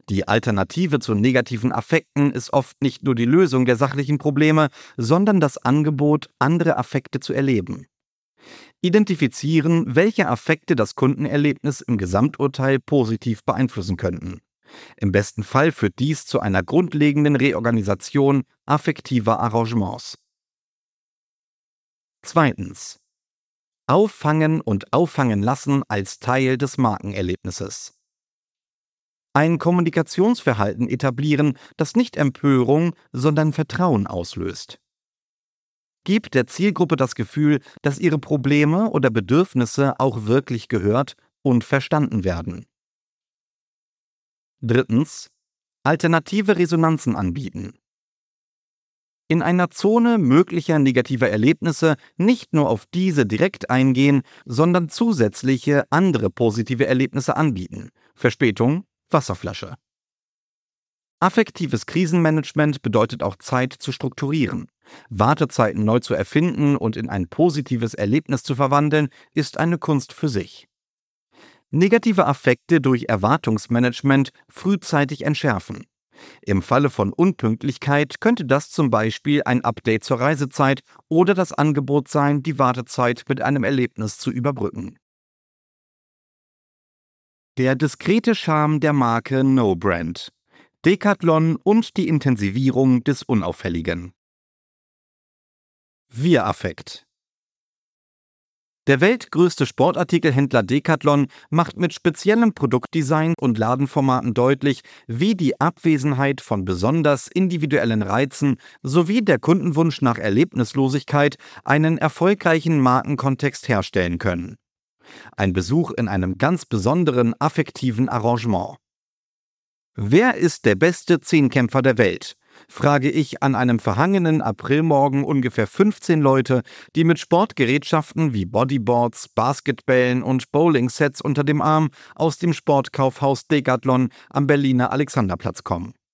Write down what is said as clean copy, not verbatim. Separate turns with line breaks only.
Die Alternative zu negativen Affekten ist oft nicht nur die Lösung der sachlichen Probleme, sondern das Angebot, andere Affekte zu erleben. Identifizieren, welche Affekte das Kundenerlebnis im Gesamturteil positiv beeinflussen könnten. Im besten Fall führt dies zu einer grundlegenden Reorganisation affektiver Arrangements. Zweitens. Auffangen und auffangen lassen als Teil des Markenerlebnisses. Ein Kommunikationsverhalten etablieren, das nicht Empörung, sondern Vertrauen auslöst. Gib der Zielgruppe das Gefühl, dass ihre Probleme oder Bedürfnisse auch wirklich gehört und verstanden werden. Drittens. Alternative Resonanzen anbieten. In einer Zone möglicher negativer Erlebnisse nicht nur auf diese direkt eingehen, sondern zusätzliche andere positive Erlebnisse anbieten. Verspätung, Wasserflasche. Affektives Krisenmanagement bedeutet auch Zeit zu strukturieren. Wartezeiten neu zu erfinden und in ein positives Erlebnis zu verwandeln, ist eine Kunst für sich. Negative Affekte durch Erwartungsmanagement frühzeitig entschärfen. Im Falle von Unpünktlichkeit könnte das zum Beispiel ein Update zur Reisezeit oder das Angebot sein, die Wartezeit mit einem Erlebnis zu überbrücken. Der diskrete Charme der Marke No Brand. Decathlon und die Intensivierung des Unauffälligen. Wir-Affekt. Der weltgrößte Sportartikelhändler Decathlon macht mit speziellem Produktdesign und Ladenformaten deutlich, wie die Abwesenheit von besonders individuellen Reizen sowie der Kundenwunsch nach Erlebnislosigkeit einen erfolgreichen Markenkontext herstellen können. Ein Besuch in einem ganz besonderen affektiven Arrangement. Wer ist der beste Zehnkämpfer der Welt? Frage ich an einem verhangenen Aprilmorgen ungefähr 15 Leute, die mit Sportgerätschaften wie Bodyboards, Basketballen und Bowlingsets unter dem Arm aus dem Sportkaufhaus Decathlon am Berliner Alexanderplatz kommen.